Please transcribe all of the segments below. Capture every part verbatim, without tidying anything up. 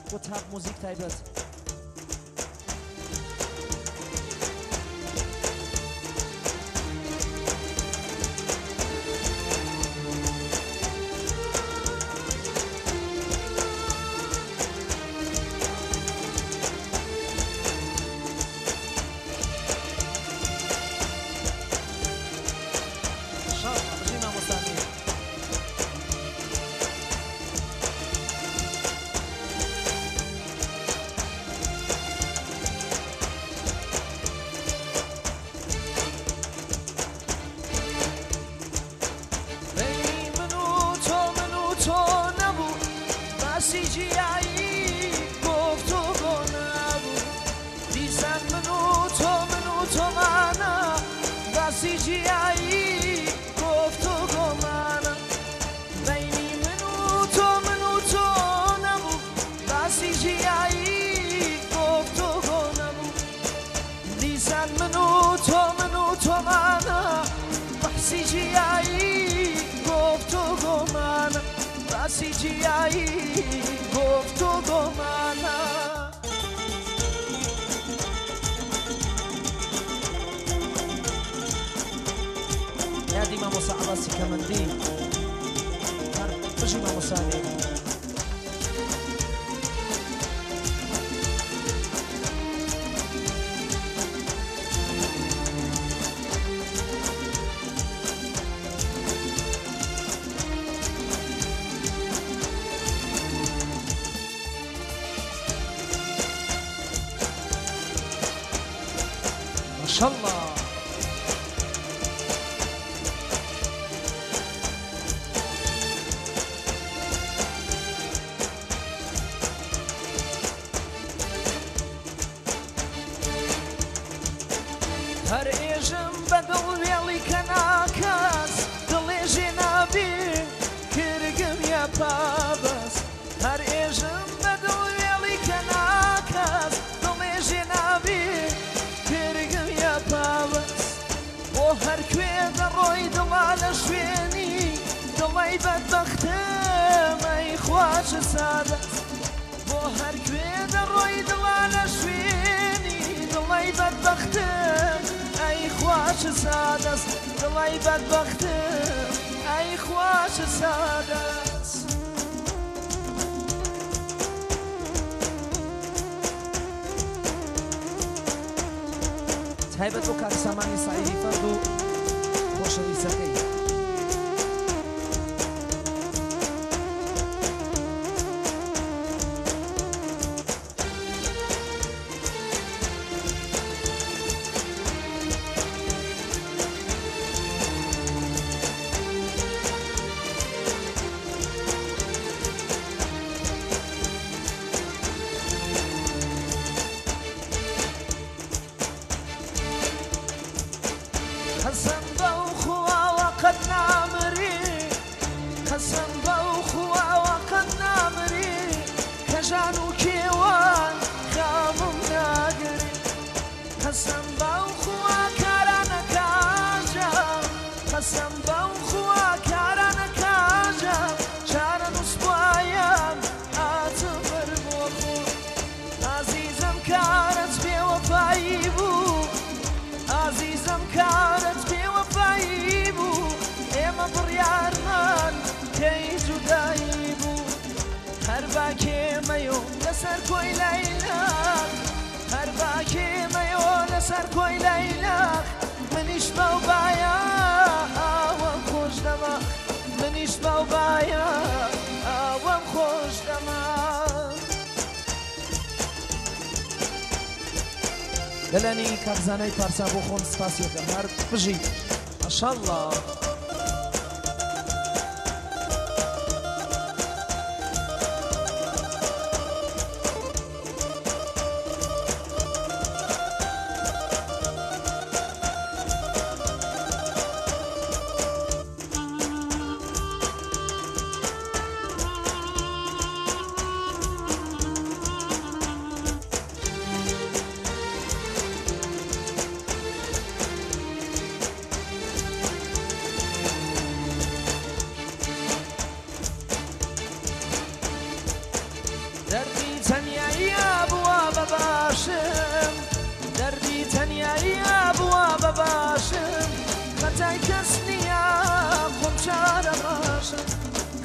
بۆ تاپ موزیک تایبەت يا دي ما مصعبة سكمندي بجي ما مصاني ما شاء الله هر ایجم بدل ویلی کناکاس دلیجی نبی کرگم یا پابس هر ایجم بدل ویلی کناکاس دلیجی نبی کرگم یا پابس بو هر کوی دروی دلال شوینی دلی بدبختم ای خواش سادس بو هر کوی دروی دلال شوینی دلی بدبختم ای خواش سادس دلی بدبختم ای خواش سادس تایبەت بۆ کارسامانی سعیدی فەرد و خۆشەویستەکەی قسم بأخوة وقد نامري قسم بأخوة وقد نامري كجانو كيوان خامم ناقري قسم بأخوة كارانا كاجا قسم بأخوة كارانا كاجا شارن أسبوعيان أتمر بوخو عزيزم كارت بوفاي بو عزيزم كانت بوفاي بو اما بريار من كي جداي بو هر باكي ميو لسر كوي ليلى هر باكي ميو لسر كوي ليلى منيش موبايا اوام خوش دماغ منيش موبايا اوام خوش دماغ دلني كابزاني بارسا بو خون سپاسي هر بجي ما شاء الله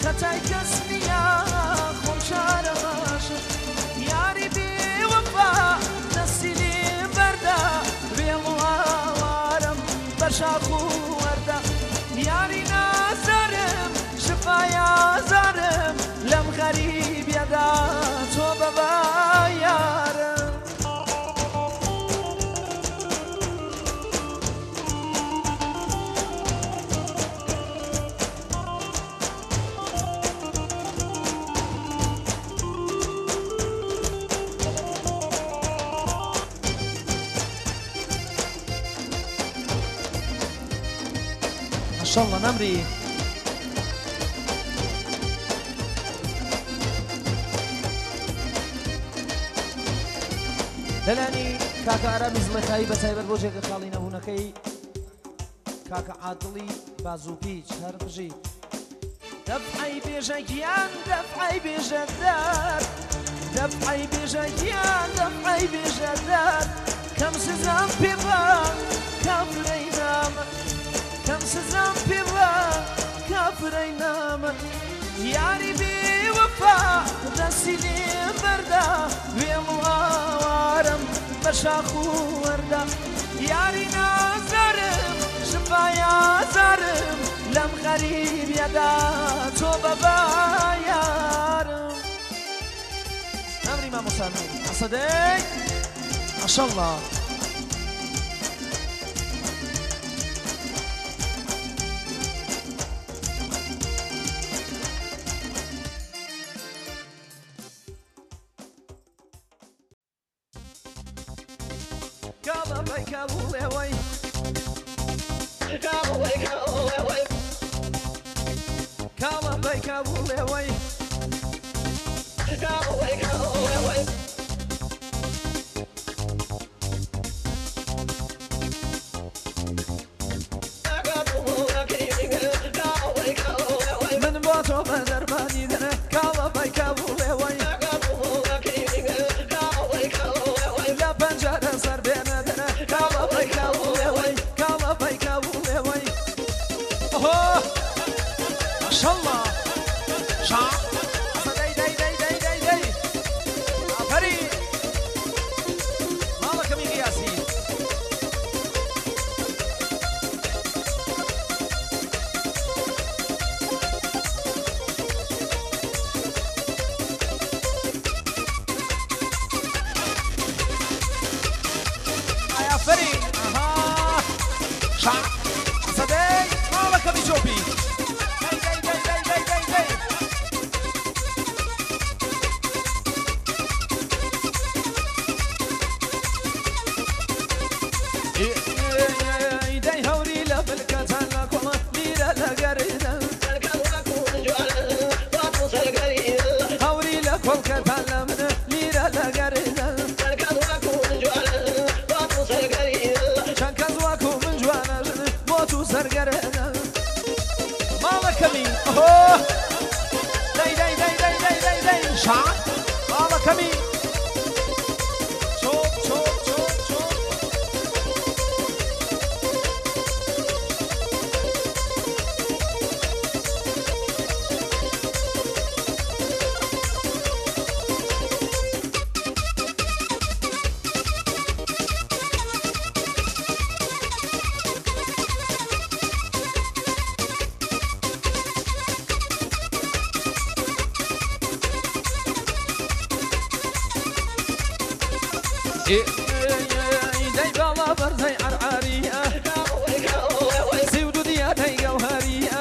خەتای کەس نییە خۆم شارە باشە یاری بێوەفا دەستی لێ بەردا وێڵ و ئاوارم بە شاخ و وەردا یاری نازارم شفای ئازارم لەم غەریبیەدا تۆ بەبا یارم ماشاءالله نمری دەلانی کاکە ئارامی زڵێخایی بە تایبەت بۆ جێگە خاڵی نەبوونەکەی کاکە عادڵی بازووپیچ هەر بژی دەفعی بێژەگیان دەفعی بێژەدار دەفعی بێژەگیان دەفعی بێژەدار کەم سزام پێ بە کافرەی نامە کەم سزام پێ بە کافرەی نامە یاری بێوەفا دەستی لێ بەردا وێڵ و ئاوارم بە شاخ و وەردا یاری نازارم شفای ئازارم لەم غەریبیەدا تۆ بەبا یارم نەمری مامۆستا ئەسەدەی ماشاءالله Cowboy, cowboy, away. Cowboy, cowboy, away. Cowboy, cowboy, away. Cowboy, cowboy, away. من باتو بدر باني دنا cowboy, cowboy, away. لا بنجر صار بينا دنا cowboy, cowboy, away. Cowboy, cowboy, away. Oh, mashallah. Sha. Day, day, day, day, day, day. Afari. Mama kami qiyasi. Afari. Aha. Sha. Sadei. Mama kami chopi. Day, day, day, day, day, day, day. Day hawri la balkatan la koma mira la garida. Hawri la kolkatan la mana mira la garida. Shankazwaku min jwana motu sargarida. Mama kami. Oh. Day, day, day, day, day, day, day. Sha. Mama kami. Chop, chop, chop, chop. Day bala barzay arariya. Siwdu diya day gawhariya.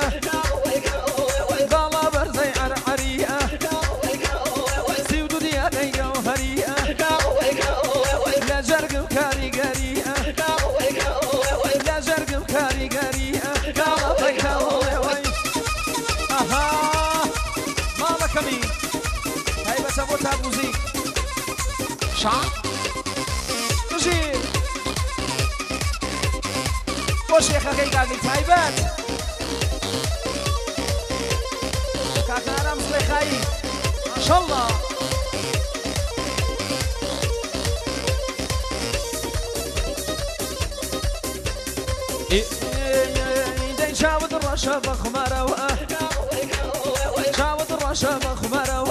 Bala barzay arariya. Siwdu diya day gawhariya. La jargum karigariya. La jargum karigariya. Cowboy, cowboy. Aha. Mama kami. Hay bas abota muzik. Sha. شيخ اخي قاعد تايبات كاكا رمز لخاي ما شاء الله دين شاود الرشا بخمارة باش مخبره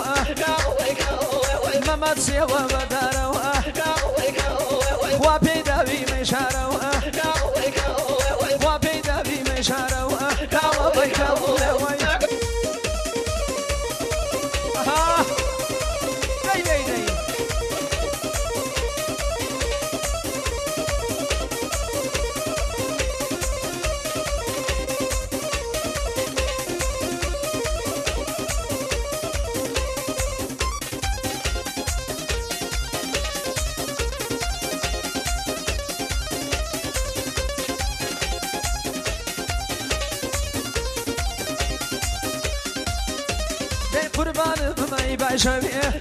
ممت سوى بداره وبيدا بمشاره وبيدا بمشاره كاو بيكاو لوي ها داي داي داي قربان بماي باشويه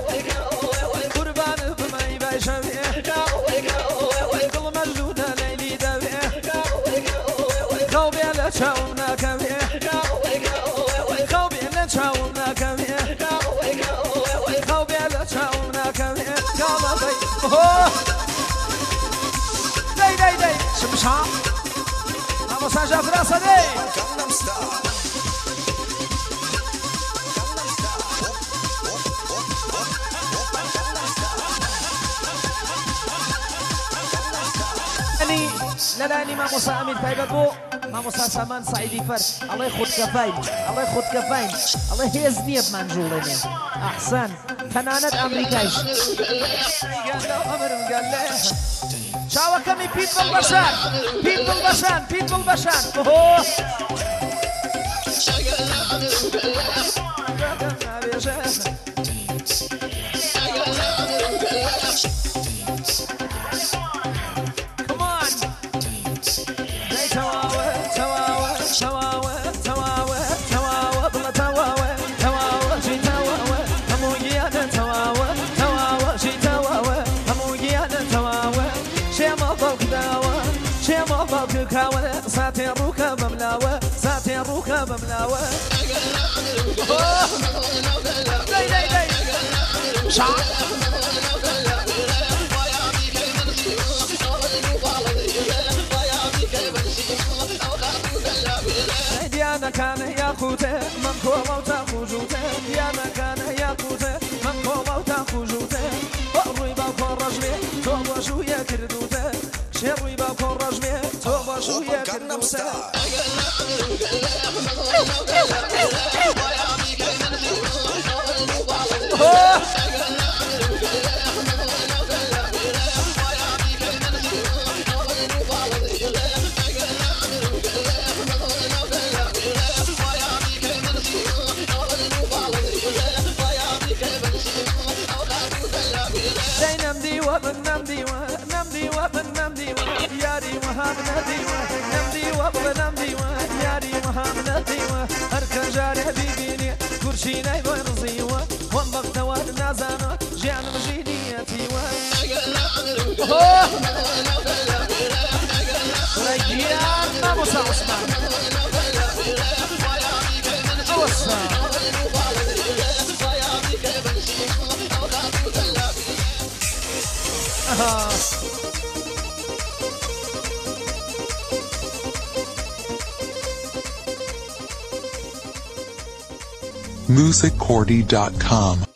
قربان بماي باشويه كل مجنونة ليلي دويه خوبي لا تشاومنا كميه خوبي لا تشاومنا كميه خوبي لا تشاومنا كميه كما بي داي داي داي شمشا vamos a فراسة داي لا لا اني ما موسى امين فايبه بو ما موسى سامان صعيدي فر الله ياخذ كفاين الله ياخذ كفاين الله يهزني بمنجولني احسن فنانة امريكايش قال له امر قال له شاو كمي بيتبل بشان بيتبل بشان بيتبل بشان اوه ساتي روكا بملاوة ساتي روكا بملاوة داي داي داي شعب ديانا كان ياقوته من كوما وتاخوجوته ديانا كان ياقوته من كوما وتاخوجوته روي باكون رجلي توبا شوية كردوته شروي باكون رجلي توبا شوية كردوته نم ديوة نم ديوة نم ديوة ياري وهام نديوة نم ديوة نم ديوة ياري وهام نديوة هركا جاري بيبيني كرشي نايبو رزيوة وانبغت والنازانة جيان مجينيتيوة رجيان ما موسى عثمان اوسا music cordy dot com